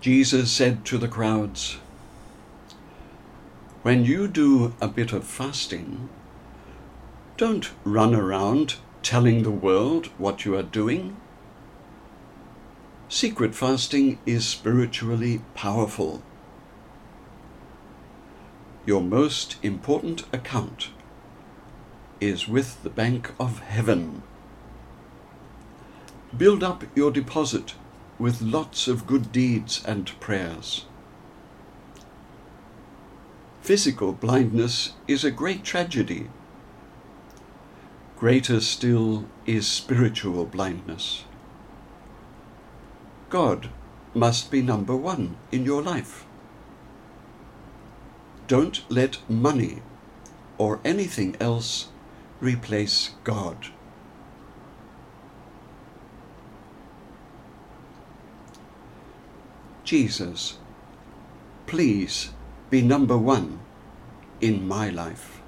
Jesus said to the crowds, "When you do a bit of fasting, don't run around telling the world what you are doing. Secret fasting is spiritually powerful. Your most important account is with the Bank of Heaven. Build up your deposit with lots of good deeds and prayers. Physical blindness is a great tragedy. Greater still is spiritual blindness. God must be number one in your life. Don't let money or anything else replace God." Jesus, please be number one in my life.